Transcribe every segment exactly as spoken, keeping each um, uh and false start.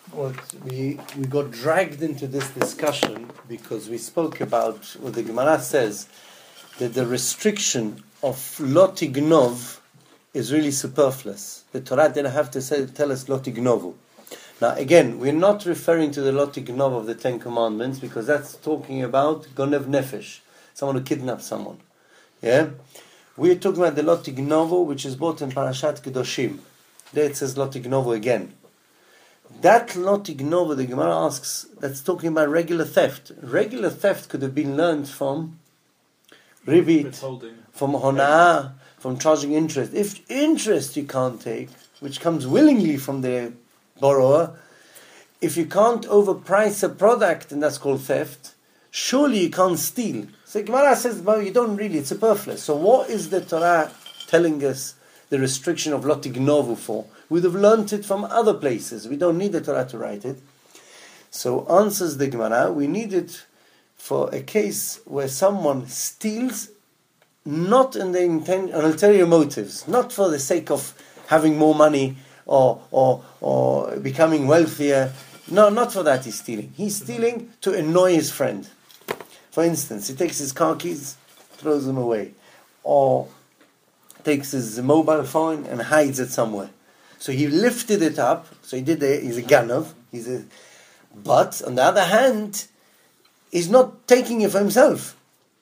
What we we got dragged into this discussion because we spoke about what the Gemara says, that the restriction of lo tignov is really superfluous. The Torah didn't have to say, tell us lo tignovu. Now again, we're not referring to the lo tignov of the Ten Commandments, because that's talking about gonev nefesh, someone who kidnaps someone. Yeah, we're talking about the lo tignovu, which is brought in Parashat Kedoshim. There it says lo tignovu again. That lo tignovu, the Gemara asks, that's talking about regular theft. Regular theft could have been learned from ribit, from hona'ah, from charging interest. If interest you can't take, which comes willingly from the borrower, if you can't overprice a product, and that's called theft, surely you can't steal. So Gemara says, well, you don't really, it's superfluous. So what is the Torah telling us the restriction of lo tignovu for? We'd have learnt it from other places. We don't need the Torah to write it. So answers the Gemara, we need it for a case where someone steals not in the intent, on ulterior motives, not for the sake of having more money or or or becoming wealthier. No, not for that he's stealing. He's stealing to annoy his friend. For instance, he takes his car keys, throws them away, or takes his mobile phone and hides it somewhere. So he lifted it up. So he did. A, he's a ganav. He's a. But on the other hand, he's not taking it for himself.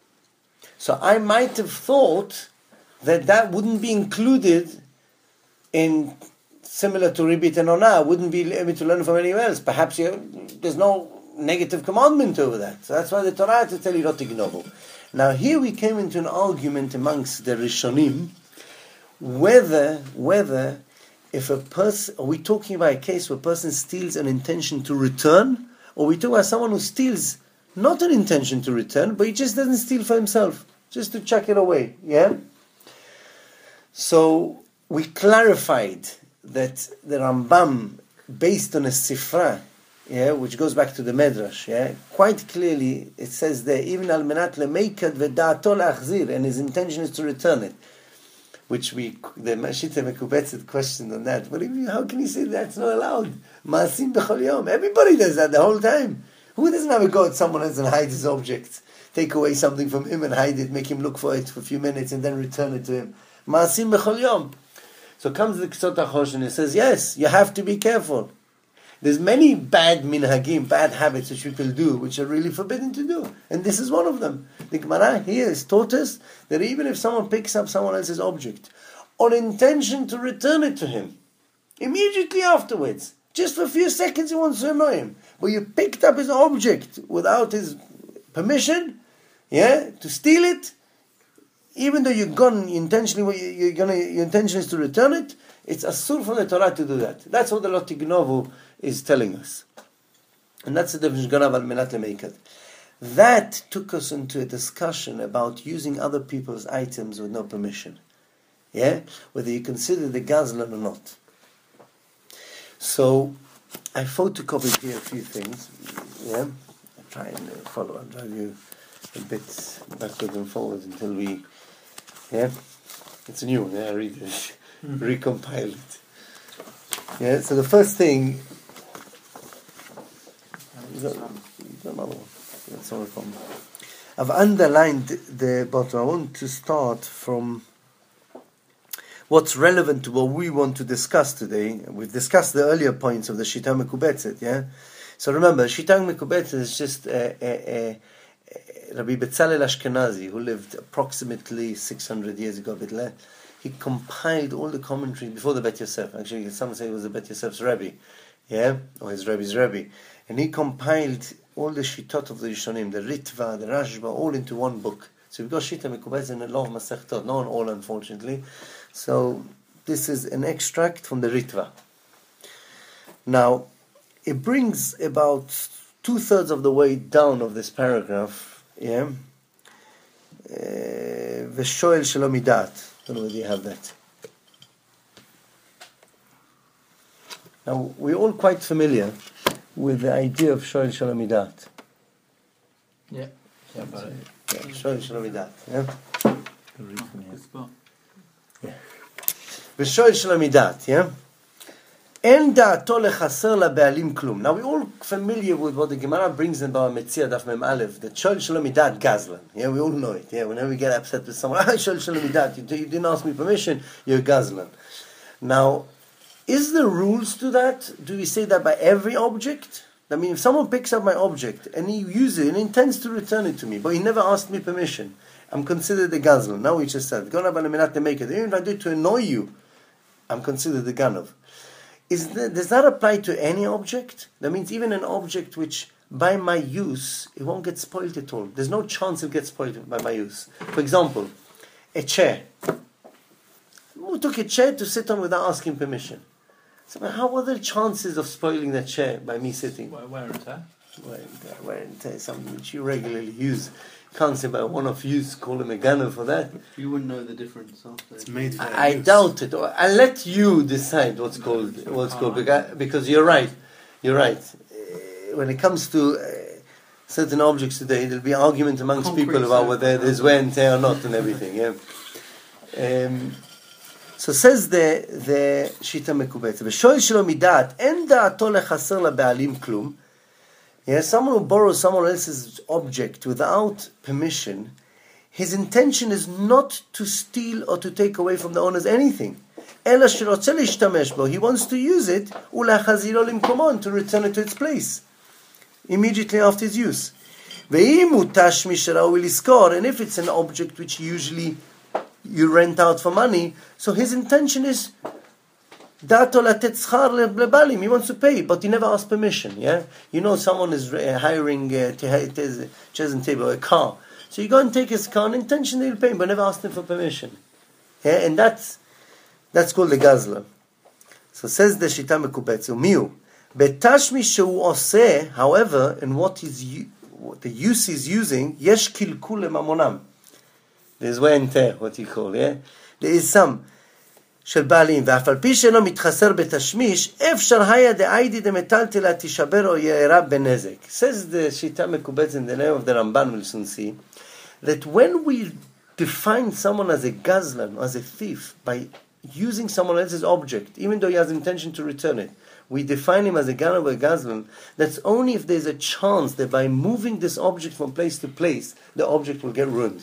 So I might have thought that that wouldn't be included in, similar to ribit and hona'ah, wouldn't be able to learn from anywhere else. Perhaps you, there's no negative commandment over that. So that's why the Torah had to tell you lo tignovu. Now here we came into an argument amongst the Rishonim, whether, whether if a person, are we talking about a case where a person steals an intention to return, or we talk about someone who steals not an intention to return, but he just doesn't steal for himself, just to chuck it away, yeah? So we clarified that the Rambam, based on a sifra, yeah, which goes back to the Medrash, yeah, quite clearly it says there, even al menat lemeikad v'da'ato la'achzir, and his intention is to return it. Which we, the Mashita Mekubetzet questioned on that. But how can you say that's not allowed? Ma'asim b'chol yom. Everybody does that the whole time. Who doesn't have a go at someone else and hide his object? Take away something from him and hide it, make him look for it for a few minutes and then return it to him. Ma'asim b'chol yom. So comes the Ksot HaChosh and it says, yes, you have to be careful. There's many bad minhagim, bad habits which people do, which are really forbidden to do. And this is one of them. The Gemara here has taught us that even if someone picks up someone else's object, on intention to return it to him, immediately afterwards, just for a few seconds he wants to annoy him, but you picked up his object without his permission, yeah, to steal it, even though you're gone intentionally, you're gonna, your intention is to return it, it's asur for the Torah to do that. That's what the lo tignovu is telling us. And that's the definition of al menat lemeikad. That took us into a discussion about using other people's items with no permission. Yeah? Whether you consider the gazlan or not. So, I photocopied here a few things. Yeah? I'll try and follow. I'll drive you a bit backwards and forwards until we... Yeah? It's a new one. Yeah, I read it. Mm-hmm. Recompile it. Yeah, so the first thing... Is that, is that another one? That's all from. I've underlined the bottom. I want to start from what's relevant to what we want to discuss today. We've discussed the earlier points of the Shita Mekubetzet, yeah? So remember, Shita Mekubetzet is just a, a, a, Rabbi Betzalel Ashkenazi, who lived approximately six hundred years ago, a bit less. He compiled all the commentary before the Bet Yosef. Actually, some say it was the Bet Yosef's Rebbe, yeah? Or his Rebbe's Rebbe. And he compiled all the shitot of the Rishonim, the Ritva, the Rashba, all into one book. So we've got Shita Mekubetzet and a lot of Masechtot, not on all, unfortunately. So this is an extract from the Ritva. Now, it brings about two-thirds of the way down of this paragraph, yeah? V'shoel shelo midat. I don't know whether you have that. Now, we're all quite familiar with the idea of shoel shelo midat. Yeah. Yeah, about it. Yeah, shoel shelo midat. Yeah. Good spot. Yeah. V'shoel shelo midat. Yeah. En da'ato lechaser laba'alim klum. Now we're all familiar with what the Gemara brings in Bava Metzia Daf Mem Aleph, that Shoel Shelo Midat Gazlan. Yeah, we all know it. Yeah, whenever we get upset with someone, ah, Shoel Shelo Midat, you, you didn't ask me permission, you're Gazlan. Now, is there rules to that? Do we say that by every object? I mean, if someone picks up my object and he uses it and intends to return it to me, but he never asked me permission, I'm considered a Gazlan. Now we just said, to make it. Even if I do it to annoy you, I'm considered a Ganov. Is that, does that apply to any object? That means even an object which, by my use, it won't get spoiled at all. There's no chance it gets spoiled by my use. For example, a chair. Who took a chair to sit on without asking permission? So how are the chances of spoiling that chair by me sitting? Wear and tear. Wear and tear. Wear and tear is something which you regularly use. Can't say by one of you call him a gunner for that. You wouldn't know the difference after. It's made for I, I use. doubt it. I'll let you decide what's called what's called because, because you're right. You're right. Uh, when it comes to uh, certain objects today, there'll be argument amongst Concrete people about whether there's wear and tear or not and everything. Yeah. Um, so says the the Shita Mekubetz. V'shoel shelo midat en da'ato lechaser laba'alim klum. Yeah, someone who borrows someone else's object without permission, his intention is not to steal or to take away from the owners anything. He wants to use it to return it to its place immediately after its use. And if it's an object which usually you rent out for money, so his intention is he wants to pay, but he never asked permission. Yeah, you know, someone is hiring uh, to chairs and table, a car. So you go and take his car, and intentionally he'll pay him, but never asked him for permission. Yeah, and that's that's called the gazla. So says the Shita Mekubetz, Umiu betashmi shehu oseh. However, in what is what the use is using, yesh kilkul lemamonam. There's wear and tear, what you call. Yeah, there is some. של בעלים, ואף על פי שאינו מתחסר בתשמיש, אפשר היה דאיידי דמטלטלה תישבר או יערה בנזק. Says the Shita Mekubetz in the name of the Ramban, we'll soon see, that when we define someone as a gazlan, as a thief, by using someone else's object, even though he has intention to return it, we define him as a ganav or a gazlan, that's only if there's a chance that by moving this object from place to place, the object will get ruined.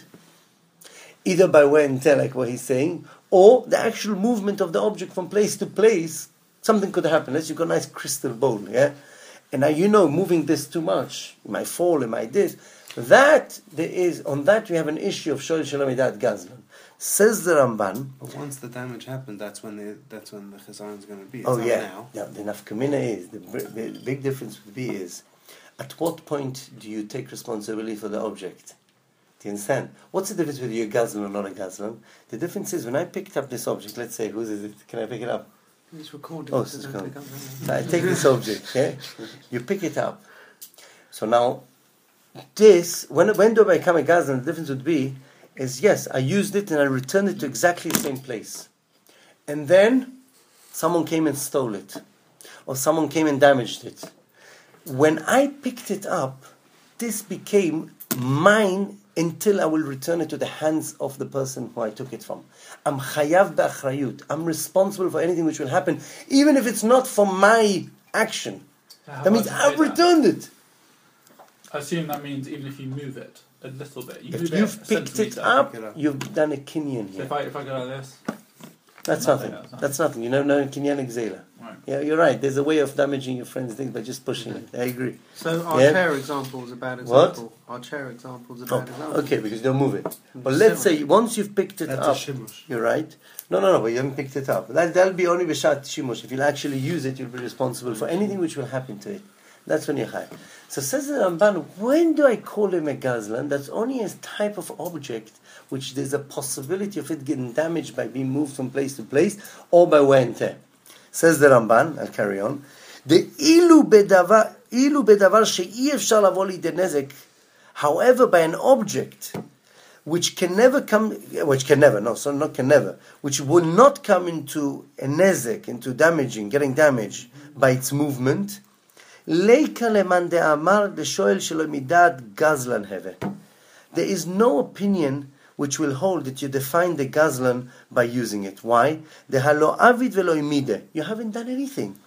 Either by wear and tear, like what he's saying, or the actual movement of the object from place to place, something could happen. Let's say you've got a nice crystal bowl, yeah? And now you know, moving this too much, it might fall, it might this. That, there is, on that we have an issue of Shoel Shelo Midat Gazlan. Says the Ramban. But once the damage happened, that's when the that's when the chazan is going to be. It's Oh not yeah, now. yeah. The nafkamina is the, the big difference would be is, at what point do you take responsibility for the object? Do you understand? What's the difference whether you're a gazlan or not a gazlan? The difference is when I picked up this object. Let's say, whose is it? Can I pick it up? It's recorded. Oh, it's recorded. So I take this object. Yeah, you pick it up. So now, this when when do I become a gazlan? The difference would be is yes, I used it and I returned it to exactly the same place, and then someone came and stole it, or someone came and damaged it. When I picked it up, this became mine until I will return it to the hands of the person who I took it from. I'm chayav b'achrayut. I'm responsible for anything which will happen, even if it's not for my action. That means I've returned it. I assume that means even if you move it a little bit, you If move you've it a picked it centimetre. up, Pick it up. you've done a kinyan So here. if I if I go like this, That's nothing, nothing. that's nothing. That's nothing. You know, no kinyan exela. right. Yeah, you're right. There's a way of damaging your friend's things by just pushing it. I agree. So our Yeah. chair example is a bad What? example. Our chair example is a Oh, bad example. okay, because you don't move it. But let's say once you've picked it That's up, a shimush. you're right. No, no, no, but you haven't picked it up. That, that'll be only b'shat shimush. If you'll actually use it, you'll be responsible for anything which will happen to it. That's when you're high. So says the Ramban, when do I call him a gazlan? That's only a type of object which there's a possibility of it getting damaged by being moved from place to place or by wear and tear. Says the Ramban, I'll carry on. The ilu bedavar ilu bedavar she'i efshar lavo lidei nezek. However, by an object which can never come, which can never, no, so not can never, which will not come into a nezek, into damaging, getting damaged by its movement. Leika leman de'amar leshoel shelo midat gazlan heve. There is no opinion which will hold that you define the gazlan by using it. Why? The halo avid velo imide. You haven't done anything.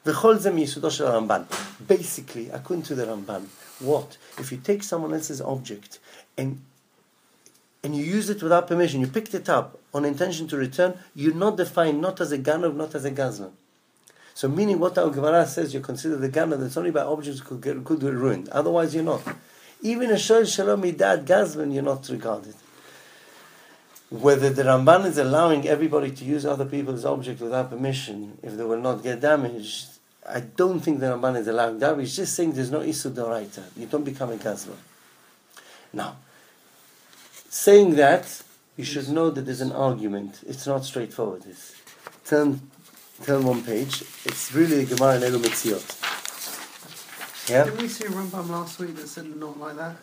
וכל זה מיסודו של הרמב"ן. Basically, according to the Ramban, what? If you take someone else's object and and you use it without permission, you picked it up on intention to return, you're not defined not as a ganav, not as a gazlan. So meaning what our Gemara says, you consider the ganav that's only by objects could get could get ruined. Otherwise you're not. Even a shol shalom midad gazlan, you're not regarded. Whether the Ramban is allowing everybody to use other people's objects without permission, if they will not get damaged, I don't think the Ramban is allowing that. He's just saying there's no Isur D'Oraita. You don't become a gazlan. Now, saying that, you should know that there's an argument. It's not straightforward. This. Turn, turn one page. It's really the Gemara in Elu Metziot. Yeah? Didn't we see a Rambam last week that said not like that?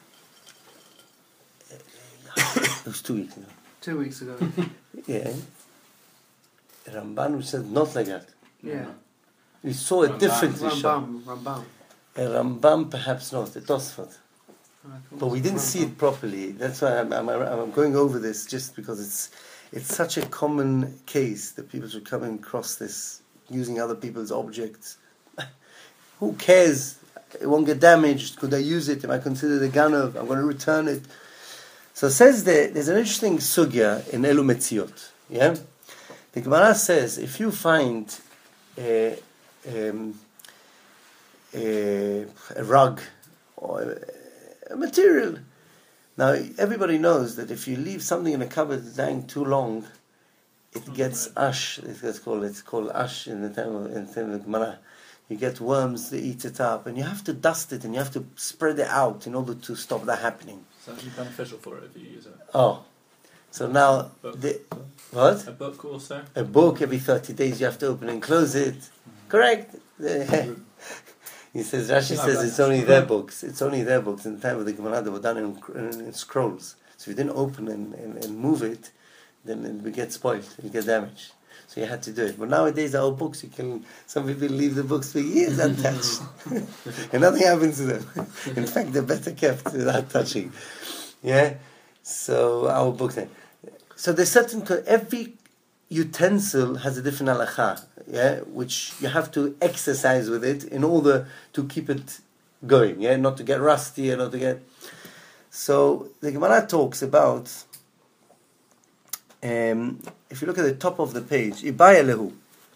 It was two weeks ago. Two weeks ago. Yeah. Ramban said not like that. Yeah. We saw a Ramban. different issue. Rambam. Rambam. A Rambam perhaps not, the Tosfot. I thought But we it was didn't see Rambam. it properly. That's why I'm, I'm, I'm going over this just because it's it's such a common case that people should come across this using other people's objects. Who cares? It won't get damaged. Could I use it? Am I considered a ganav? I'm going to return it. So it says there, there's an interesting sugya in Elu Metziot. Yeah? The Gemara says if you find a, um, a, a rug or a, a material. Now, everybody knows that if you leave something in a cupboard lying too long, it gets ash. It's called it's called ash in the time of, in the time of Gemara. You get worms, they eat it up, and you have to dust it and you have to spread it out in order to stop that happening. It's actually beneficial for it if you use it. Oh, so now Book. the what? A book also. A book every thirty days you have to open and close it. Correct. He says, Rashi says it's only their books. It's only their books. In the time of the Gemara, they were done in, in, in scrolls. So if you didn't open and, and, and move it, then it would get spoiled, it would get damaged. So you had to do it. But nowadays, our books, you can. Some people leave the books for years untouched, and nothing happens to them. In fact, they're better kept without touching. Yeah. So our books. So there's certain every utensil has a different halacha, yeah, which you have to exercise with it in order to keep it going, yeah, not to get rusty and not to get. So the Gemara talks about. Um, if you look at the top of the page, Ibaya lehu.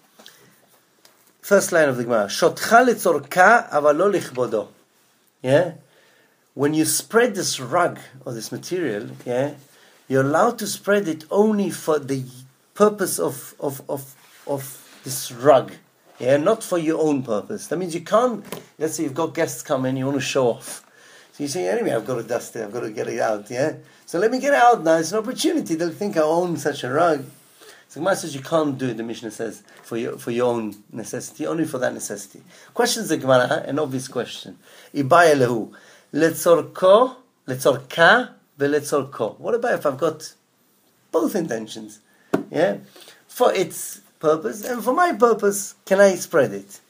First line of the Gemara, Shotcha letzorka aval lo lichbodo. Yeah, when you spread this rug or this material, yeah, you're allowed to spread it only for the purpose of of of of this rug, yeah, not for your own purpose. That means you can't. Let's say you've got guests come in, you want to show off. So you say, anyway, I've got to dust it, I've got to get it out, yeah? So let me get it out now, it's an opportunity, they'll think I own such a rug. So Gemara says you can't do it, the Mishnah says, for your for your own necessity, only for that necessity. Questions the Gemara, an obvious question. Ibaya lehu, letzorko, letzorka, veletzorko. What about if I've got both intentions? Yeah? For its purpose and for my purpose, can I spread it?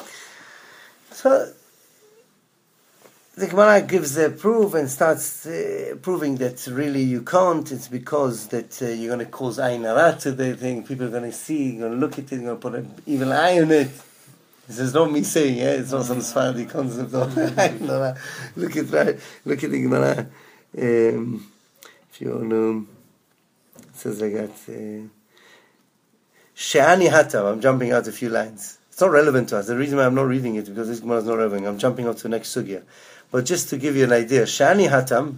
So the Gemara gives the proof and starts uh, proving that really you can't. It's because that uh, you're going to cause ayin hara to the thing. People are going to see, you're going to look at it, you're going to put an evil eye on it. This is not me saying, yeah, it's not some Sephardi concept of ayin hara. Look at right, look at the Gemara. Um, if you want to, it says like that. She'ani uh, hatav. I'm jumping out a few lines. It's not relevant to us. The reason why I'm not reading it because this Gemara is not relevant. I'm jumping out to the next sugya. But just to give you an idea, Shani Hatam,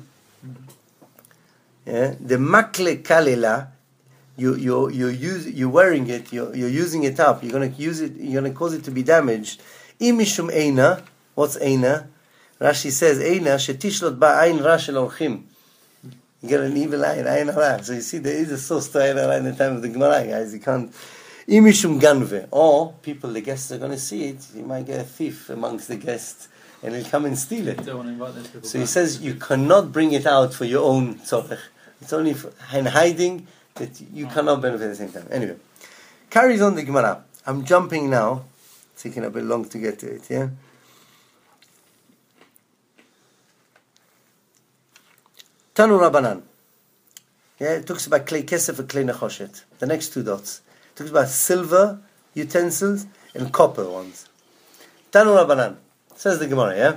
yeah, the makle kalela, you you you use you're wearing it, you're you're using it up. You're gonna use it. You're gonna cause it to be damaged. Imishum eina, what's eina? Rashi says eina shetishlot ba ayin ra shel orchim. You get an evil eye, ayin hara. So you see, there is a source to ayin hara in the time of the Gemara, guys. You can't. Imishum ganve, or people, the guests are gonna see it. You might get a thief amongst the guests. And he'll come and steal it. Don't want to invite those people So he back. says you cannot bring it out for your own tzorech. It's only for, in hiding that you cannot benefit at the same time. Anyway, carries on the Gemara. I'm jumping now. It's taking a bit long to get to it, yeah? Tanu Rabbanan. Yeah, it talks about clay kesef and clay nechoshet. The next two dots. It talks about silver utensils and copper ones. Tanu Rabbanan. Says the Gemara, yeah?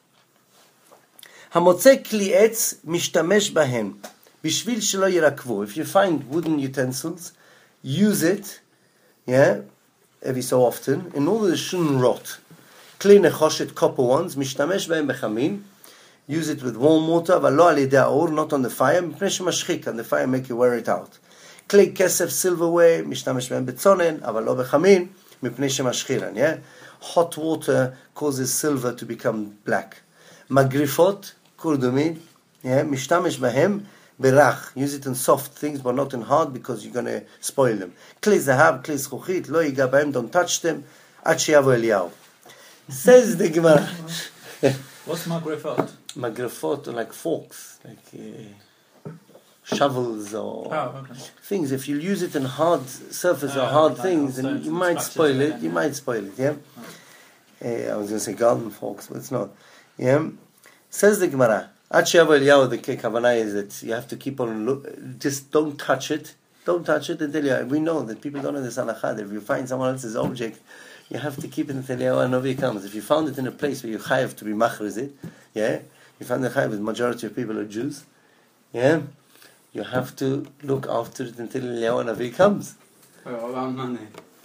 המוצא כלי עץ משתמש בהם בשביל שלא ירקבו. If you find wooden utensils, use it, yeah, every so often, in order it shouldn't rot. כלי נחושת, copper ones, משתמש בהם בחמין. Use it with warm water, אבל לא על ידי האור, not on the fire, מפני שמשחיק, and the fire make you wear it out. כלי כסף, silverware, משתמש בהם בצונן, אבל לא בחמין, מפני שמשחירן, yeah? Hot water causes silver to become black. מגריפות, קורדומין, yeah? משתמש בהם ברך. Use it in soft things, but not in hard, because you're going to spoil them. כלי זהב, כלי זכוכית, לא ייגע בהם, don't touch them, עד שיבוא אליהו. Says the Gemara. What's magrifot? Magrifot are like forks, like uh, shovels or Oh, okay. things. If you use it in hard surface or Oh, hard like things, then stones you and might scratches spoil and it. then, You yeah. might spoil it, yeah? Uh, I was going to say garden forks, but it's not. Yeah? Says the Gemara, Ad she'yavo Eliyahu, the kavanah is that you have to keep on, look, just don't touch it. Don't touch it until you, we know that people don't know this halakha. If you find someone else's object, you have to keep it until Eliyahu Hanavi comes. If you found it in a place where you chayav to be machriz it, yeah? You find the chayav, the majority of people are Jews, yeah? You have to look after it until Eliyahu Hanavi comes. Oh, what about money?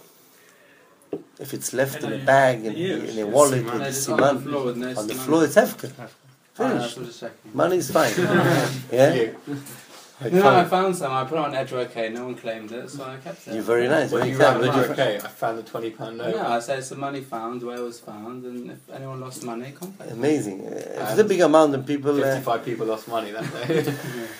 If it's left in a Yeah. bag, in, Yeah, in a it's wallet, siman. with No, the just on the siman, floor with no on the siman. floor it's hefker. Oh, Finished. that's what just checking. Money's fine. yeah? I No, I found- found some. I put it on Edge OK. No one claimed it, so I kept it. You're very nice. Well, Very you clever. write, Where'd you okay, I found a twenty pound note. No, I said it's the money found, where it was found, and if anyone lost money, contact me. Amazing. Uh, if it's a big amount of people. Uh, Fifty-five people lost money that day.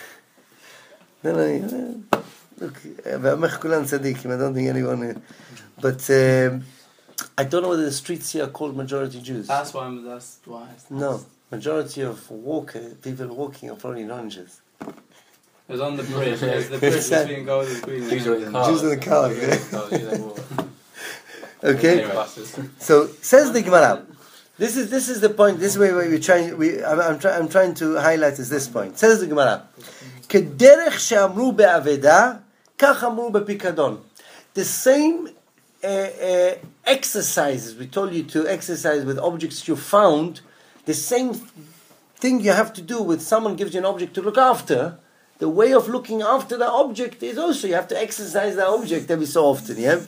no, no, uh, look, V'amech kulan tzadikim. I don't think anyone. Uh, but um, I don't know whether the streets here are called majority Jews. That's why. I'm, that's why. No, majority of walker people walking are probably non-Jews. It was on the bridge. There's the bridge Sad. between Gold and Green. Jews are in and- cars. Jews in the car, Jews in the cars, Jews in water. Okay. Anyway, buses. So says the Gemara. This is this is the point. This way we're trying. We I'm I'm, try, I'm trying to highlight is this point. Says the Gemara. כדרך שאמרו בעבדה, כך אמרו בפיקדון. The same uh, uh, exercises we told you to exercise with objects you found. The same thing you have to do with someone gives you an object to look after. The way of looking after the object is also you have to exercise the object every so often. Yeah.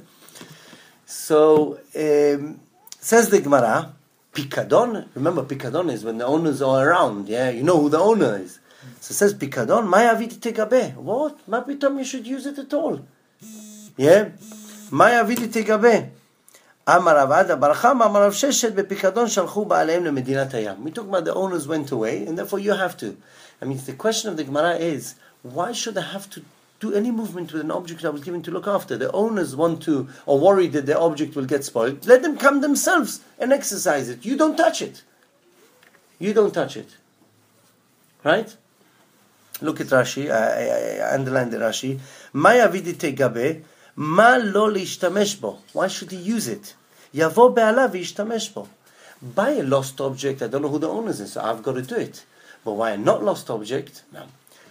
So um, says the Gemara, Pikadon. Remember, Pikadon is when the owners are around. Yeah, you know who the owner is. So it says Pikadon. Ma yaviti tegabe. What? Ma pitom you should use it at all. Yeah. Ma yaviti tegabe. Amar Rav Ada bar Chama, Amar Rav Sheshet bepikadon shalchu ba'aleim lemedinat hayam. We talk about the owners went away, and therefore you have to. I mean, the question of the Gemara is, why should I have to do any movement with an object that was given to look after? The owners want to, or worry that their object will get spoiled. Let them come themselves and exercise it. You don't touch it. You don't touch it. Right? Look at Rashi. I, I, I underline the Rashi. Ma yavidi tegabe, ma lo leishtamesh bo. Why should he use it? Yavo be'alav v'yishtamesh bo. Buy a lost object. I don't know who the owners is, so I've got to do it. But why a not lost object? No.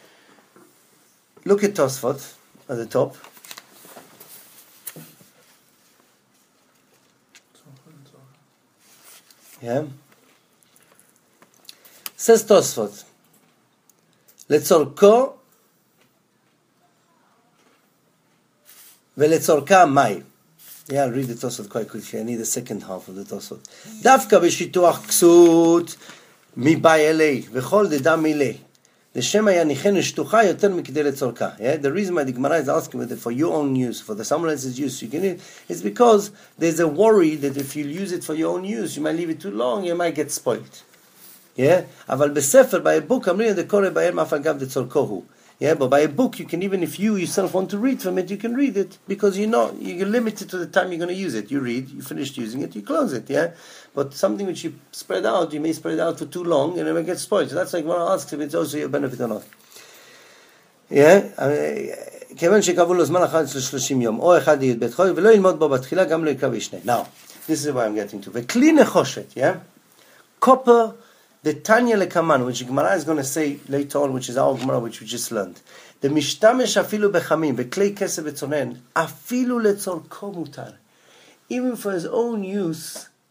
Look at Tosfot at the top. Yeah. Says Tosfot. לצורכו ולצורכה מים. Yeah, I'll read the Tosfot quite quickly. I need the second half of the Tosfot. דווקא בשיטוח כסות מבאי אלי וכל דדה מילי. לשם היה ניחן שטוחה יותר מכדי לצורכה. Yeah? The reason why the Gemara is asking whether for your own use, for the someone else's use, you can eat, is because there's a worry that if you use it for your own use, you might leave it too long, you might get spoiled. Yeah? אבל בספר, by a book, אמרים דקורא בהם אף אגב דצורכו הוא. Yeah, but by a book, you can, even if you yourself want to read from it, you can read it, because you know, you're limited to the time you're going to use it. You read, you finished using it, you close it, yeah? But something which you spread out, you may spread it out for too long, and it may get spoiled. So that's like when I asked if it's also your benefit or not. Yeah? כיוון שקבעו לו זמן אחד של שלושים יום, או אחד י' בית חול, ולא ילמוד בו בתחילה, גם לא יקרא בשני. Now, this is what I'm getting to. וכלי נחושת, yeah? Copper, the Tanya Lekaman, which Gemara is going to say later on, which is our Gemara, which we just learned. The Mishtamesh afilu bechamim, veklei kesef vetzonen, afilu letzorko mutar. Even for his own use,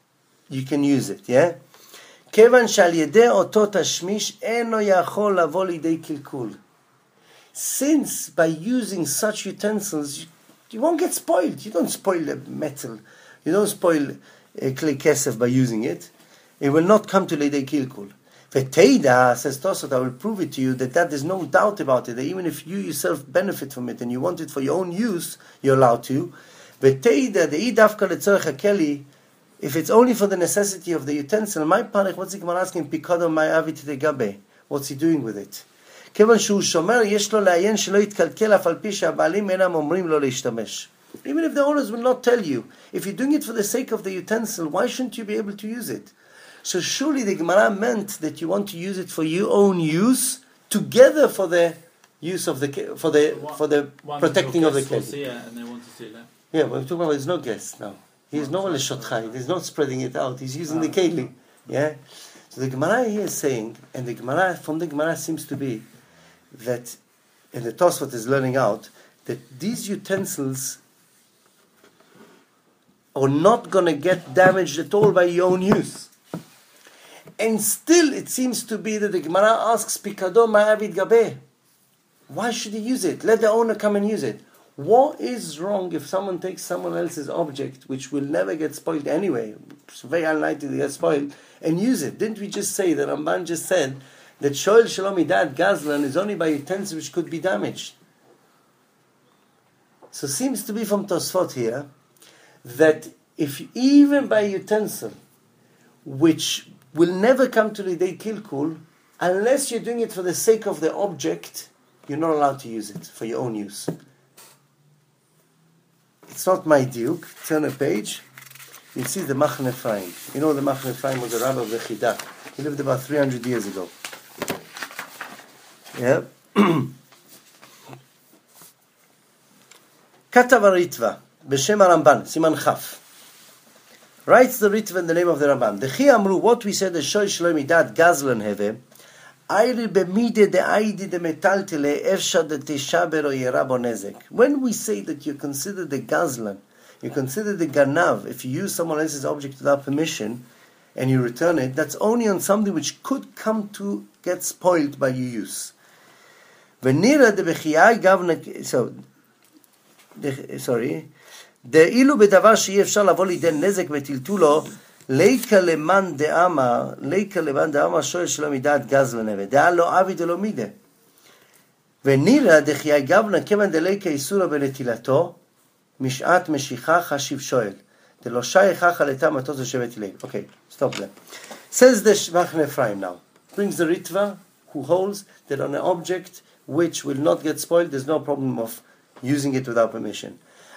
you can use it, yeah? כיוון שעל ידי אותו תשמיש אינו יכול לבוא לידי קלקול. Since by using such utensils, you, you won't get spoiled. You don't spoil the metal. You don't spoil uh, clay kesef by using it. It will not come to לידי קלקול. V'teida, says Tosot, I will prove it to you that that there's no doubt about it, that even if you yourself benefit from it and you want it for your own use, you're allowed to. V'teida, the idavka letzorech hakeli, if it's only for the necessity of the utensil, my parich, what's the Gemara asking? Pikado my avit tegabe. What's he doing with it? כיוון שהוא שומר, יש לו לעיין שלא יתקלקל אף על פי שהבעלים אינם אומרים לו להשתמש. Even if the owners will not tell you, if you're doing it for the sake of the utensil, why shouldn't you be able to use it? So surely the Gemara meant that you want to use it for your own use, together for the use of the for the One- for the one protecting of the guest will keli. see it and they want to see it. Yeah, but we're talking about there's no guest now. He's no leshotchai. He's not spreading it out. He's using the keli. Yeah. So the Gemara here is saying, and the Gemara from the Gemara seems to be that, and the Tosfot is learning out that these utensils are not going to get damaged at all by your own use. And still, it seems to be that the Gemara asks, Pikado ma'avid gabeh. Why should he use it? Let the owner come and use it. What is wrong if someone takes someone else's object, which will never get spoiled anyway, it's very unlikely to get spoiled, and use it? Didn't we just say, that Ramban just said, that Shoel Shalom Idat Gazlan is only by utensils which could be damaged? So it seems to be from Tosfot here, that if even by utensil, which will never come to the day kilkul, unless you're doing it for the sake of the object, you're not allowed to use it for your own use. It's not my diuk. Turn a page. You see the Machne Ephraim. You know the Machne Ephraim was a rabbi of the Chidah. He lived about three hundred years ago. Yeah. Katav Ritva b'shem Ramban Siman Chaf. Writes the Ritva in the name of the Ramban. Dechi Amru, what we said, the Shoy Shalom Idat Gazlan Heve, Ayri b'mide de Aidi de Metaltele Efsha de Teshaber o Yerabo Nezek. When we say that you consider the Gazlan, you consider the Ganav, if you use someone else's object without permission and you return it, that's only on something which could come to get spoiled by your use. V'nira de Bechiyai Gavna, so, the, sorry, דאילו בדבר שאי אפשר לבוא לידי נזק וטלטולו, ליקה למאן דאמר, ליקה למאן דאמר שואל שלא מידת גז לנבא, דאה לא אבי דלא מידה. ונירא דחיי גבנה כיוון דליקה איסורה בנטילתו, משעת משיכה חשיב שואל. דלא שייך חלטה מטוס לשבת אליהם. Okay, stop there. Says the Machne Ephraim now. Brings the Ritva, who holds that on an object which will not get spoiled, there's no problem of using it without permission.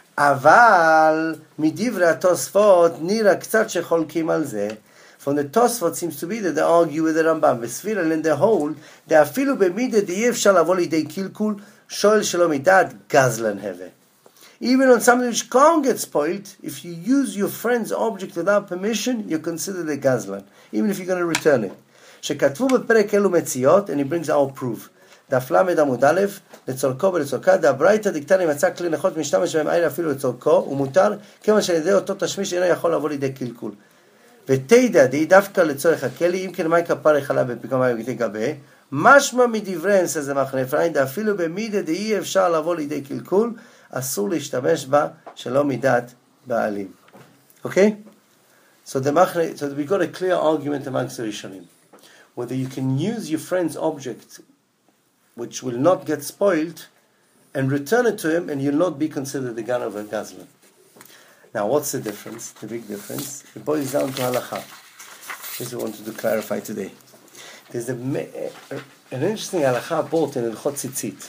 אבל מדברי התוספות נראה קצת שחולקים על זה. From the Tosfot seems to be that they argue with the Rambam. וספירל in the whole, דאפילו במידה דאי אפשר לבוא לידי קלקול, שואל שלא מידת גזלן הווה. Even on something which can't get spoiled, if you use your friend's object without permission, you're considered a gazlan, even if you're going to return it. שכתבו בפרק אלו מציאות, and he brings our proof. דף למד עמוד א', לצורכו ולצורכה, דאברייתא דקטני מצא כלי נחות משתמש בהם אין אפילו לצורכו, ומותר, כיוון שעל ידי אותו תשמיש אינו יכול לבוא לידי קלקול. ותדע, דהי דווקא לצורך הכלי, אם כן מי כפר החלה בפיקום היוגתי גבה, משמע מדבריהם, says the Machne Ephraim, דאפילו במידה דהי אפשר לבוא לידי קלקול, אסור להשתמש בה שלא מידת בעלים. Okay? So the Machne, so we got a clear argument amongst the Rishonim. Whether you can use your friend's object which will not get spoiled, and return it to him, and you'll not be considered the gun of a gazlan. Now, what's the difference? The big difference? It boils down to halacha. This is what I wanted to clarify today. There's a, an interesting halacha brought in Hilchot Tzitzit.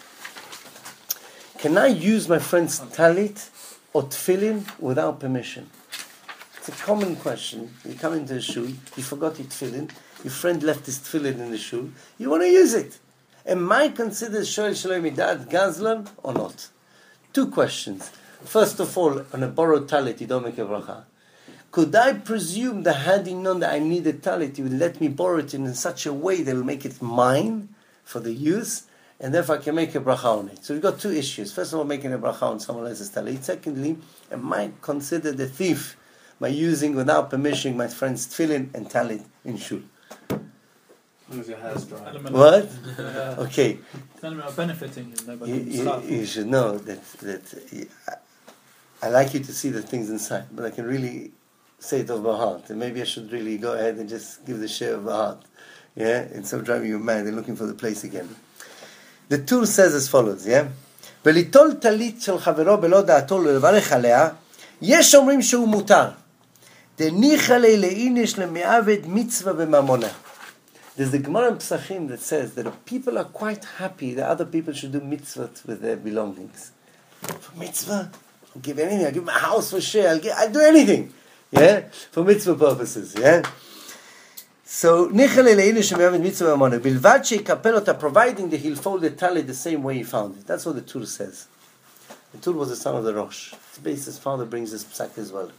Can I use my friend's talit or tefillin without permission? It's a common question. You come into a shul, you forgot your tefillin, your friend left his tefillin in the shul, you want to use it. Am I considered Shoel Shalom Idat Gazlan or not? Two questions. First of all, on a borrowed talit, you don't make a bracha. Could I presume that had he known that I needed talit, he would let me borrow it in such a way that will make it mine for the use, and therefore I can make a bracha on it? So we've got two issues. First of all, making a bracha on someone else's talit. Secondly, am I considered a thief by using without permission my friend's tefillin and talit in shul. As long as your hair's dry. Element What? Of, uh, Okay, it's an element of benefiting you. Nobody you, can you, start. you should know that that I, I like you to see the things inside, but I can really say it of my heart, and maybe I should really go ahead and just give the share of my heart, yeah, instead of driving you mad and looking for the place again. The Tur says as follows, yeah, וליטול טלית של חברו בלא דעתו ולברך עליה, יש אומרים שהוא מותר. דניחא ליה לאיניש למעבד מצווה בממונה. There's the Gemara in Pesachim that says that if people are quite happy that other people should do mitzvah with their belongings. For mitzvah, I'll give anything. I'll give my house for share. I'll, give, I'll do anything. Yeah? For mitzvah purposes. Yeah? So, nichel le'inish me'avid mitzvah amona. Bilvad she'ikapel ota, providing that he'll fold the talit the same way he found it. That's what the Tur says. The Tur was the son of the Rosh. His base, his father brings this psak as well.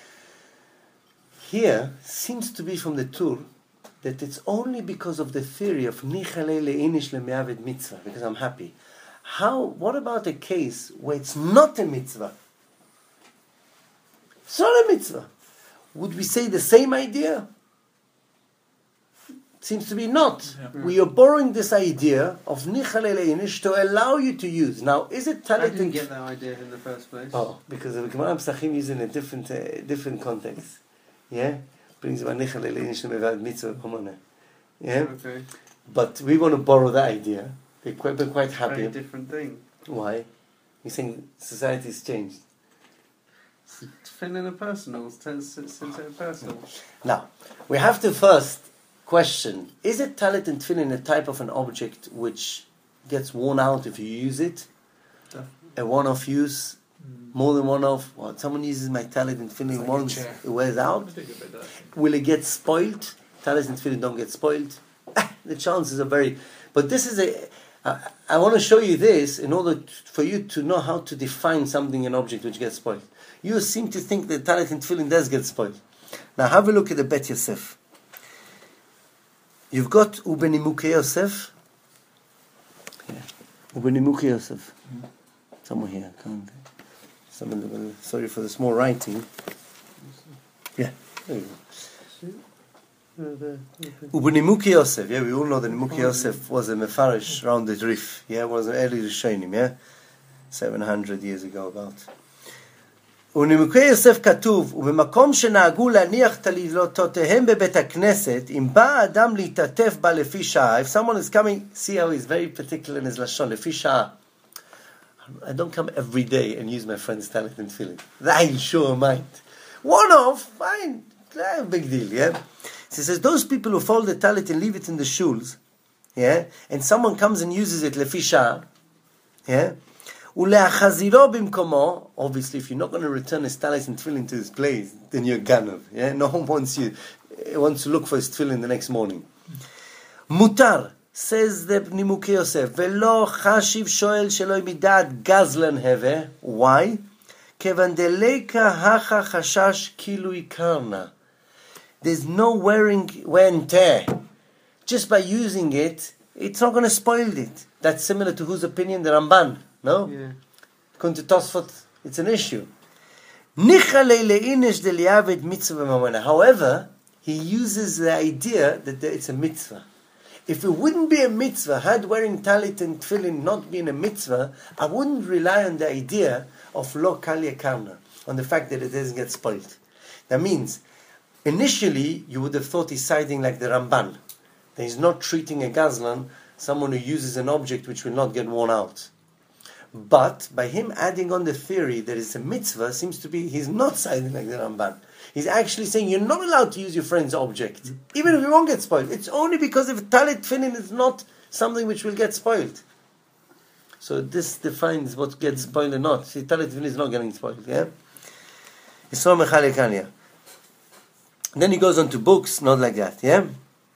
Here, seems to be from the Tur, that it's only because of the theory of nichel le'inish le'me'avid mitzvah, because I'm happy. How, what about a case where it's not a mitzvah? It's not a mitzvah. Would we say the same idea? Seems to be not. Yeah. We are borrowing this idea of nichal le'inish to allow you to use. Now, is it I talit didn't and... get that idea in the first place. Oh, because the Gemara Pesachim is in a different, uh, different context. Yeah? Brings about nichal le'inish le'mevad mitzvah pomona. Yeah? Okay. But we want to borrow that idea. We're quite, we're quite happy. Very different thing. Why? You're saying society's changed. Feeling a personal, since it's personal. Now, we have to first question, is it talit and tefillin a type of an object which gets worn out if you use it? A one-off use? More than one-off? Well, someone uses my talit and tefillin like a once, chair. it wears out. I think a bit that. Will it get spoiled? Talit and tefillin don't get spoiled. The chances are very... But this is a... I, I want to show you this in order t- for you to know how to define something, an object which gets spoiled. You seem to think that talit and tefillin does get spoiled. Now have a look at the Bet Yosef. You've got Ubenimuke Yosef. Yeah. Ubenimuke Yosef. Somewhere here. Come on. Someone, sorry for the small writing. Yeah. There you go. Ubenimuke Yosef. Yeah, we all know that Nimuke Yosef was a mefarish around the Rif. Yeah, was an early Rishonim. Yeah, seven hundred years ago about. ובנימוקי יוסף כתוב, ובמקום שנהגו להניח תלילותיהם בבית הכנסת, אם בא האדם להתעטף בה לפי שעה, if someone is coming, see how he's very particular in his לשון, לפי שעה. I don't come every day and use my friend's talit and tefillin. I sure might. One off, fine, big deal, yeah? So he says, those people who fold the talit and leave it in the shuls, yeah, and someone comes and uses it לפי שעה, yeah, ולהחזירו במקומו, obviously if you're not going to return his talit and tefillin to his place, then you're ganav. Yeah? No one wants you wants to look for his tefillin the next morning. מותר, says the נימוקי יוסף, ולא חשיב שואל שלא מדעת גזלן הווה. Why? כיוון דליקה הכה חשש כאילו יקרנה. There's no wearing, wear and tear. Just by using it, it's not going to spoil it. That's similar to whose opinion? The Ramban. No? Yeah. According to Tosfot, it's an issue. However, he uses the idea that it's a mitzvah. If it wouldn't be a mitzvah, had wearing talit and tefillin not been a mitzvah, I wouldn't rely on the idea of lo kal yakarna, on the fact that it doesn't get spoiled. That means, initially, you would have thought he's siding like the Ramban. That he's not treating a gazlan, someone who uses an object which will not get worn out. But by him adding on the theory that it's a mitzvah, seems to be he's not siding like the Ramban. He's actually saying you're not allowed to use your friend's object, even if it won't get spoiled. It's only because if talit tefillin is not something which will get spoiled. So this defines what gets spoiled or not. See, talit tefillin is not getting spoiled. Yeah. Then he goes on to books, not like that. Yeah.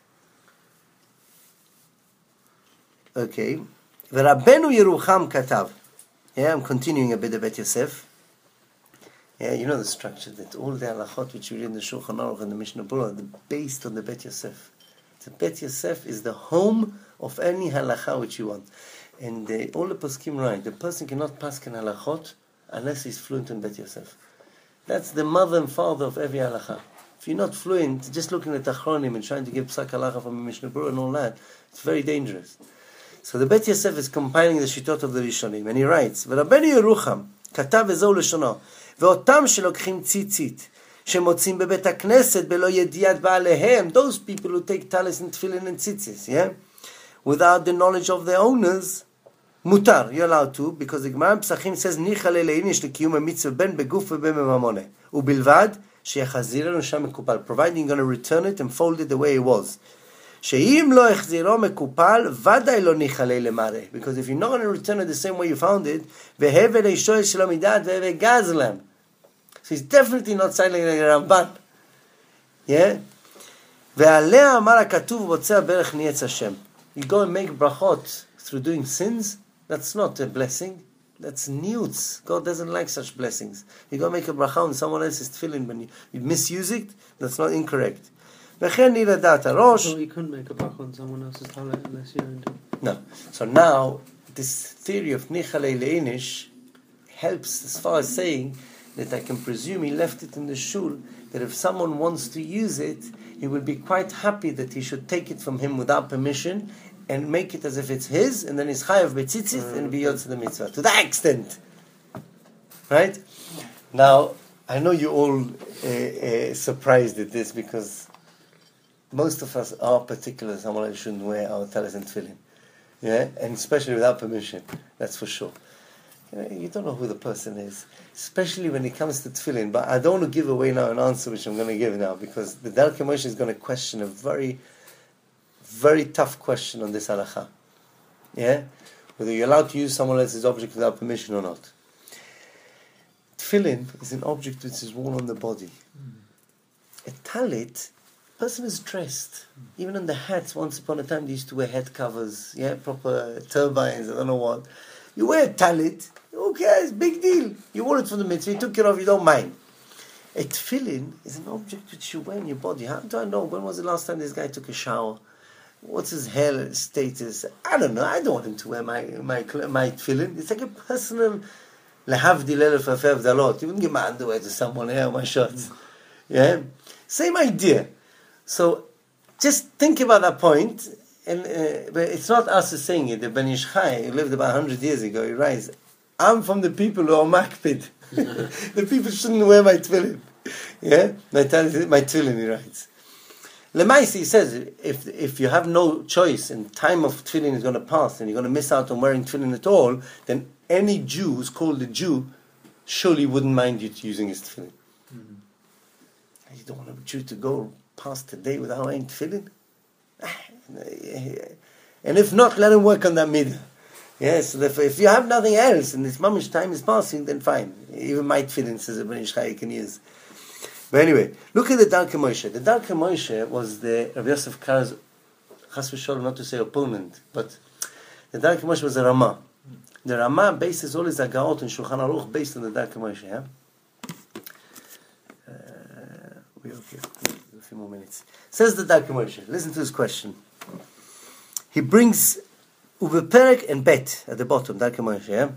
Okay. ורבנו ירוחם כתב. Yeah, I'm continuing a bit about Yosef. Yeah, you know the structure, that all the halachot which we read in the Shulchan Aruch and the Mishnah Berurah are based on the Bet Yosef. The Bet Yosef is the home of any halacha which you want. And uh, all the poskim write, the person cannot paskin halachot unless he's fluent in Bet Yosef. That's the mother and father of every halacha. If you're not fluent, just looking at Achronim and trying to give psak halacha from a Mishnah Berurah and all that, it's very dangerous. So the Bet Yosef is compiling the shitot of the Rishonim, and he writes, "V'Rabbeinu Yerucham katav vezou leshono, ve'otam shelokchim tzitzit, shemotzim bebet hakneset belo yediat ba'alehem." Those people who take talis and tefillin and tzitzis, yeah, without the knowledge of their owners, mutar, you're allowed to, because the Gemara in Pesachim says, "Nichal eleinish lekiyum hamitzvah ben beguf v'ben b'mamone, ubilvad sheyachazir enu sham mekupal," providing you're going to return it and fold it the way it was. שאם לא החזירו מקופל, ודאי לא ניחלה למראה. Because if you're not going to return it the same way you found it, והבל אישו שלא מדעת והבל גזלן. So he's definitely not citing like a Ramban. Yeah? ועליה אמר הכתוב בוצע ברך ניץ השם. You go and make brachot through doing sins, that's not a blessing. That's niyutz. God doesn't like such blessings. You go make a bracha on someone else's tefillin, when you, you misuse it, that's not incorrect. So you couldn't make a bracha on someone else's talent unless you owned it. No. So now, this theory of Nichalei Leinish helps as far as saying that I can presume he left it in the shul, that if someone wants to use it, he will be quite happy that he should take it from him without permission and make it as if it's his, and then he's chayav betzitzit and be yotze the mitzvah. To that extent. Right? Now, I know you're all uh, uh, surprised at this, because most of us are particular, someone shouldn't wear our talis and tefillin. Yeah? And especially without permission. That's for sure. You know, you don't know who the person is. Especially when it comes to tefillin. But I don't want to give away now an answer which I'm going to give now, because the Darkei Moshe is going to question a very, very tough question on this halakha. Yeah? Whether you're allowed to use someone else's object without permission or not. Tefillin is an object which is worn on the body. A talit, person is dressed. Even on the hats, once upon a time they used to wear head covers, yeah, proper turbines, I don't know what. You wear a talit, who cares? Big deal. You wore it for the mitzvah, you took care of, you don't mind. A tefillin is an object which you wear in your body. How do I know? When was the last time this guy took a shower? What's his hair status? I don't know. I don't want him to wear my my my tefillin. It's like a personal lehavdil elef alfei avdalot. You wouldn't give my underwear to someone here or my shorts. Yeah? Same idea. So, just think about that point, and uh, but it's not us saying it. The Ben Ish Chai, who lived about one hundred years ago, he writes, "I'm from the people who are makpid. The people shouldn't wear my tefillin." Yeah? My tefillin, he writes. Lemaisi, he says, if if you have no choice and time of tefillin is going to pass and you're going to miss out on wearing tefillin at all, then any Jew who's called a Jew surely wouldn't mind you using his tefillin. Mm-hmm. You don't want a Jew to go past the day without wearing tefillin? And if not, let him work on that midah. Yes, so if, if you have nothing else and this mamish time is passing, then fine. Even my tefillin, says a Ben Ish Chai, you can use. But anyway, look at the Darkei Moshe. The Darkei Moshe was the Rabbi Yosef Kar's, chas v'sholom, not to say opponent, but the Darkei Moshe was a Ramah. The Ramah bases all his agaot and Shulchan Aruch based on the Darkei Moshe. Yeah? Uh, we're okay. A few more minutes. Says the Darkei Moshe. Listen to his question. He brings Ubeperek and Bet at the bottom. Darkei Moshe. Yeah?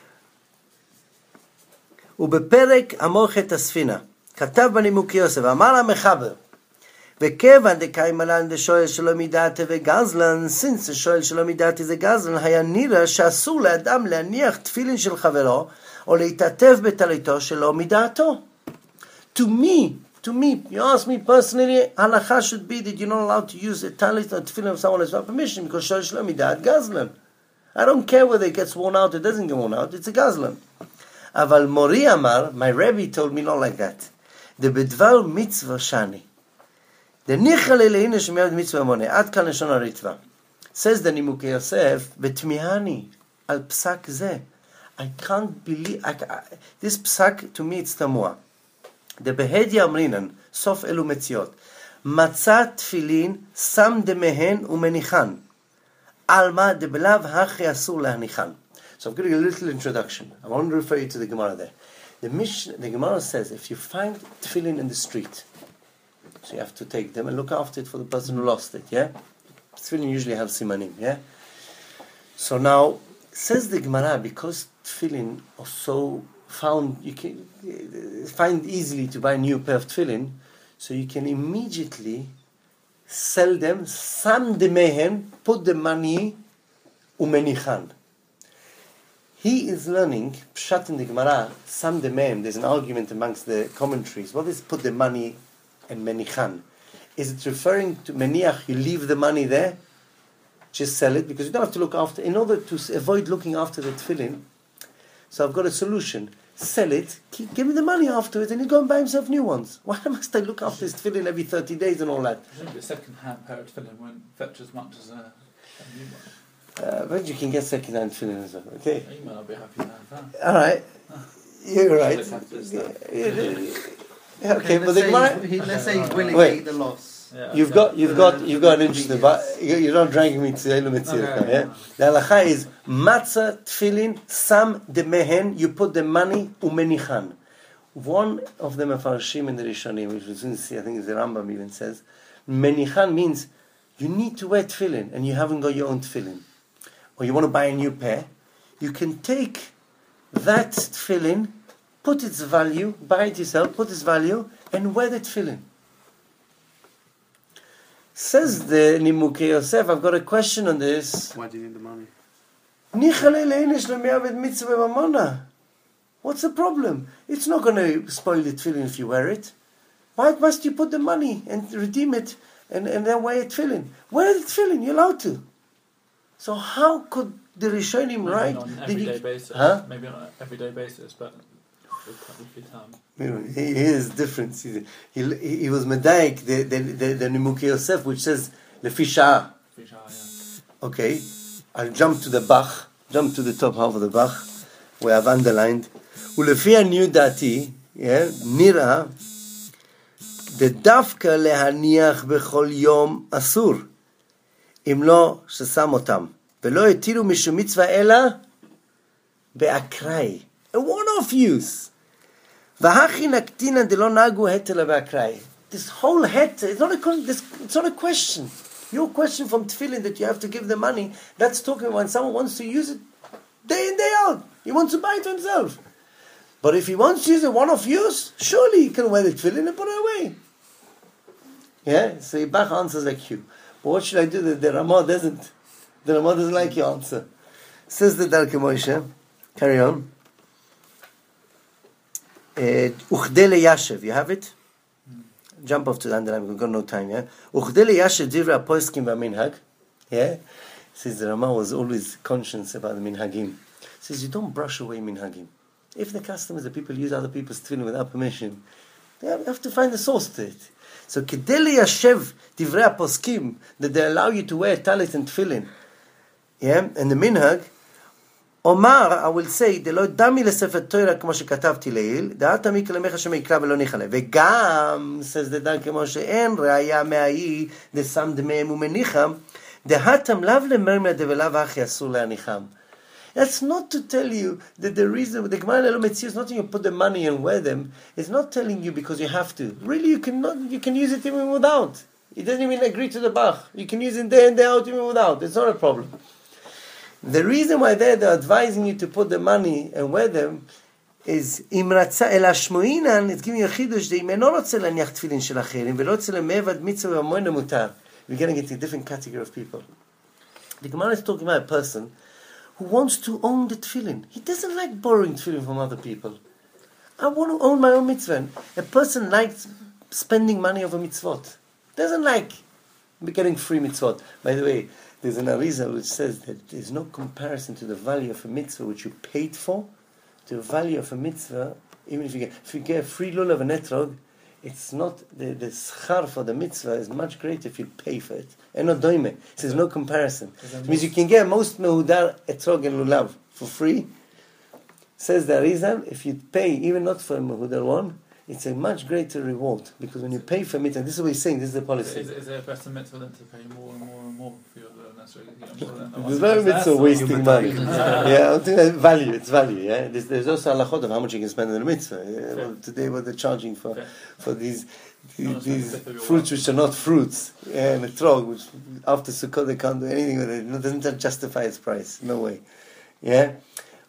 Ubeperek amochet asfina. כתב בנימוקי יוסף, אמר המחבר, וכיוון דקיימלן דשואל שלא מדעתי וגזלן, since השואל שלא מדעתי זה גזלן, היה נראה שאסור לאדם להניח תפילין של חברו, או להתעטף בטליתו שלא מדעתו. To me, to me, you ask me personally, halacha should be that you're not allowed to use a talit or tefillin of someone else's without permission, because שואל שלא מדעת גזלן. I don't care whether it gets worn out or it doesn't get worn out, it's a gazlan. אבל מורי אמר, my Rebbe told me not like that. The bedvar mitzvah shani. The nichal eleina shemiyad mitzvah mone. Ad kan lashon haritva. Says the Nimukei Yosef, betmihani al psak ze. I can't believe. I, I, this psak to me it's tamua. The behedya amrinan sof elu metziot. Matzat tefillin sam demehen umenichan. Alma de belav hachi asur lahnichan. So I'm going to give a little introduction. I want to refer you to the Gemara there. The Mishnah, the Gemara says, if you find tefillin in the street, so you have to take them and look after it for the person who lost it, yeah? Tefillin usually have simanim, yeah? So now, says the Gemara, because tefillin are so found you can uh, find easily to buy a new pair of tefillin, so you can immediately sell them, sam de mehen, put the money, umenichan. He is learning pshat in the Gemara, sam de mehen. There's an argument amongst the commentaries. What is put the money and menichan? Is it referring to meniach? You leave the money there, just sell it, because you don't have to look after. In order to s- avoid looking after the tefillin, so I've got a solution. Sell it, keep, give me the money afterwards, and he'll go and buy himself new ones. Why must I look after his tefillin every thirty days and all that? Presumably a second-hand pair of tefillin won't fetch as much as a, a new one. Uh, but you can get second-hand tefillin as well. Okay, You might not be happy to have that. all right, you're right. Just have to start. Yeah, yeah, okay, but let's the say Gemara. he's- he, let's say he's willing Wait. to eat the loss. Yeah, You've okay. got, you've For got, the- you've for got the an interesting. convenience. But you- you're not dragging me to Elu Metzilka, Okay, yeah. okay. The halacha is matzah tefillin sam de mehen. You put the money umenichan. One of the mefarshim in the Rishonim, which we soon see, I think it's the Rambam even says, menichan means you need to wear tefillin and you haven't got your own tefillin, or you want to buy a new pair. You can take that tefillin, put its value, buy it yourself, put its value, and wear the tefillin. Says the Nimukei Yosef, I've got a question on this. Why do you need the money? What's the problem? It's not going to spoil the tefillin if you wear it. Why must you put the money and redeem it and, and then wear a tefillin? Wear the tefillin, you're allowed to. So how could the Rishonim Maybe write? on an Did everyday you- basis. Huh? Maybe on an everyday basis, but with quite a few times. You know, he- Here's the difference. He, he, he was Medaik, the, the, the, the Nimukei Yosef, which says, Lefi Sha'ah. Fish eye, yeah. Okay, I'll jump to the Bach, jump to the top half of the Bach, where I've underlined. ולפי עניות דעתי, yeah, נראה, דווקא להניח בכל יום אסור, אם לא ששם אותם, ולא הטילו משום מצווה אלא באקראי. A one-off use. והכי נקטינא דלא נהגו היטלה באקראי. This whole het, it's not a, con- this, it's not a question. Your question from tefillin that you have to give the money, that's talking when someone wants to use it day in, day out. He wants to buy it himself. But if he wants to use a one-off use, surely he can wear the tefillin and put it away. Yeah? So Bach answers like you. But what should I do? The, the Ramah doesn't. The Ramah doesn't like your answer. Says the Darkei Moshe. Carry on. Uchdele Yashev. You have it? Jump off to the underline. We've got no time, yeah? Uchdele Yashev divra poskim v'minhag. Yeah? Says the Ramah was always conscious about the minhagim. Says you don't brush away minhagim. If the customers, the people use other people's tefillin without permission, they have, have to find the source to it. So, kedeli yashev divrei poskim, that they allow you to wear talit and tefillin, yeah, and the minhag, Omar, I will say, דלא דמי לספר תורה כמו שכתבתי לעיל, דעת עמי כלמך שם יקרא ולא ניחלה. וגם, says the דרכי משה, אין ראיה מהאי, דשם דמיהם ומניחם, דהתם לאו למרמר דבלאו אחי אסור להניחם. That's not to tell you that the reason the Gemara Elu Metzia is not saying you put the money and wear them. It's not telling you because you have to. Really, you can not. You can use it even without. It doesn't even agree to the Bach. You can use it day in day out even without. It's not a problem. The reason why they're, they're advising you to put the money and wear them is אם רצה אל השמועינן, it's giving you a חידוש, אם אינו רוצה להניח תפילין של אחרים ולא רוצה למעבד מצווה ומוען המותר. We're getting into a different category of people. The Gemara is talking about a person who wants to own the tefillin. He doesn't like borrowing tefillin from other people. I want to own my own mitzvah. A person likes spending money over mitzvot. Doesn't like getting free mitzvot. By the way, there's an Arizal which says that there's no comparison to the value of a mitzvah which you paid for to the value of a mitzvah. Even if you get, if you get a free lulav and etrog, it's not, the, the schar for the mitzvah is much greater if you pay for it. And not doime. It says no comparison. It means you can get most mehudar etrog and lulav for free. Says the Arizal, if you pay even not for a mehudar one, it's a much greater reward. Because when you pay for mitzvah, this is what he's saying, this is the policy. Is, is there a better mitzvah than to pay more and more and more for your uh, necessarily? You know, There's no mitzvah wasting money. Yeah, I'm thinking that value, it's value, yeah. There's, there's also halachot of how much you can spend on a mitzvah. Yeah? Well, today what they're charging for Fair. for these No, these, it's these not fruits which are not fruits. Yeah, and a trog, which after Sukkot they can't do anything with it. It doesn't justify its price. No way. Yeah?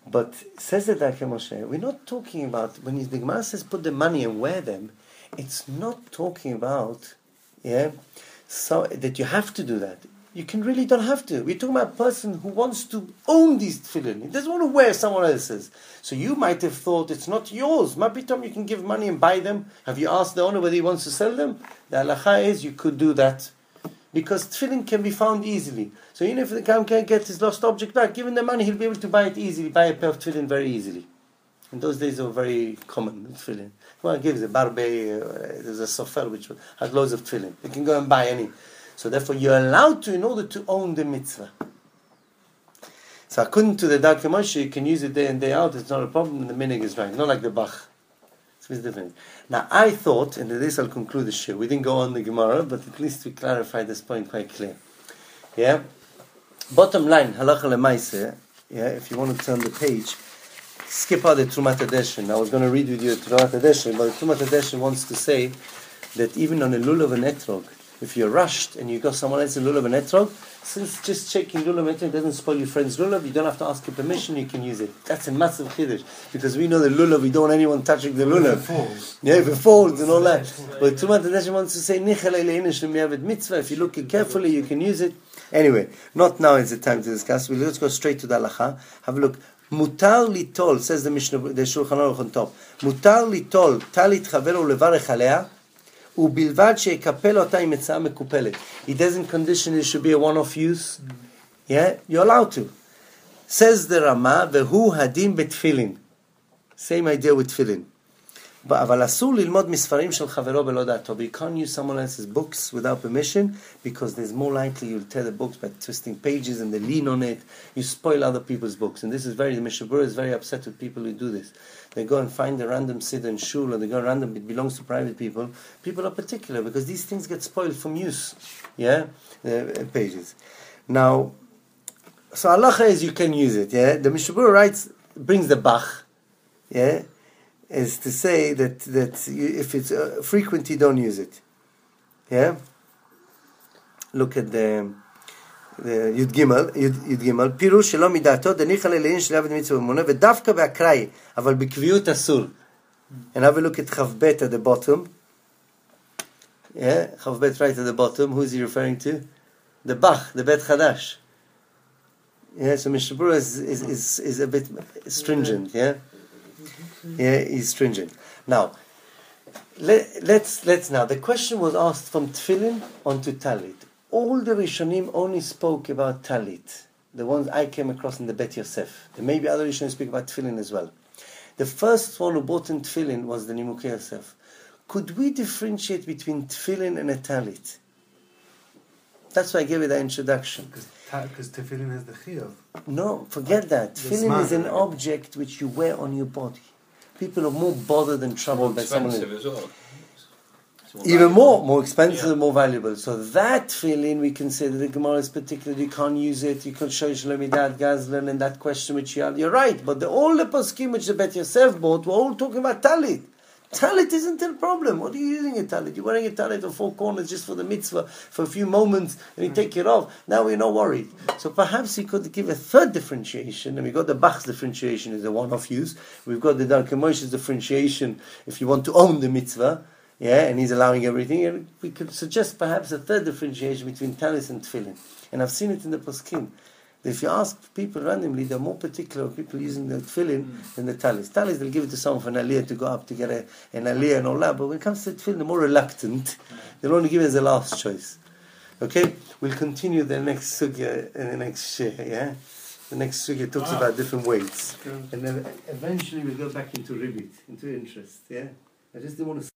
But says the Darkei Moshe, we're not talking about, when the Gemara says put the money and wear them, it's not talking about, yeah, so that you have to do that. You can really don't have to. We're talking about a person who wants to own these tefillin. He doesn't want to wear someone else's. So you might have thought it's not yours. Mapitom, you can give money and buy them. Have you asked the owner whether he wants to sell them? The halacha is you could do that. Because tefillin can be found easily. So even if the guy can't get his lost object back, give him the money, he'll be able to buy it easily, buy a pair of tefillin very easily. In those days, they were very common, tefillin. Well, gives a barbe, uh, there's a sofer which had loads of tefillin. You can go and buy any. So therefore, you're allowed to in order to own the mitzvah. So according to the Darkei Moshe, you can use it day in, day out. It's not a problem, and the minig is right. Not like the Bach. It's different. Now, I thought, and with this I'll conclude the shir. We didn't go on the Gemara, but at least we clarified this point quite clear. Yeah? Bottom line, halacha lemaaseh, yeah, if you want to turn the page, skip out the Trumat Hadeshen. I was going to read with you the Trumat Hadeshen, but the Trumat Hadeshen wants to say that even on a lulav and etrog, if you're rushed and you got someone else's lulav and etrog, since just checking lulav and etrog doesn't spoil your friend's lulav, you don't have to ask for permission, you can use it. That's a massive chiddush, because we know the lulav, we don't want anyone touching the lulav. Yeah, if it falls and all that. But Trumat Hadeshen wants to say, mitzvah, if you look carefully, you can use it. Anyway, not now is the time to discuss. We'll let's go straight to the halacha. Have a look. Mutar litol, says the Mishnah, the Shulchan Aruch on top. Mutar litol, talit chavero levarech alea. He doesn't condition it should be a one-off use. Yeah, you're allowed to. Says the Rama, "Vehu hadim betfilin." Same idea with tefillin. But אבל אסור ללמוד מספרים של חברו בלא דעתו. But you can't use someone else's books without permission, because there's more likely you'll tear the books by twisting pages and they lean on it. You spoil other people's books. And this is very, the Mishnah Berurah is very upset with people who do this. They go and find a random siddur in shul, or they go random, it belongs to private people. People are particular because these things get spoiled from use. Yeah? The pages. Now, so halacha is you can use it. Yeah? The Mishnah Berurah writes, brings the Bach. Yeah? Is to say that that you, if it's uh, frequent, you don't use it. Yeah. Look at the the Yud Gimel, Yud, Yud Gimel. Pirush shelo midato denicha lelein shelav mitzvah mona v'dafka be'akrai, aval b'kviut asur. And have a look at Chav Bet at the bottom. Yeah, Chav Bet right at the bottom. Who is he referring to? The Bach, the Bet Chadash. Yeah, so Mishnah Berurah is, is is is a bit stringent. Yeah. Yeah, he's stringent. Now, let, let's let's now. The question was asked from tefillin onto talit. All the Rishonim only spoke about talit. The ones I came across in the Bet Yosef. There may be other Rishonim speak about tefillin as well. The first one who brought in tefillin was the Nimukei Yosef. Could we differentiate between tefillin and a talit? That's why I gave it the introduction. Because tefillin has the chiyuv. No, forget that. Tefillin is an object which you wear on your body. People are more bothered and troubled by someone else. As well. Even more, more expensive, yeah. More valuable. So that tefillin, we consider the Gemara is particular. You can't use it. You can show Shlomidat Gazlan and that question which you have. You're right, but the, all the poskim which the Bet Yosef bought were all talking about talit. Talit isn't a problem. What are you using a talit? You're wearing a talit on four corners just for the mitzvah for a few moments and you take it off. Now we're not worried. So perhaps he could give a third differentiation. And we got the Bach's differentiation is a one-off use. We've got the Darkei Moshe's differentiation if you want to own the mitzvah. Yeah, and he's allowing everything. And we could suggest perhaps a third differentiation between talit and tefillin. And I've seen it in the poskim. If you ask people randomly, they're more particular of people using the tefillin mm. than the talis. Talis, they'll give it to someone for an aliyah to go up to get a, an aliyah and all that. But when it comes to tefillin, they're more reluctant. Mm. They'll only give it as a last choice. Okay? We'll continue the next sugya in the next share, yeah? The next sugya talks wow. about different weights. And then eventually we'll go back into ribbit, into interest, yeah? I just didn't want to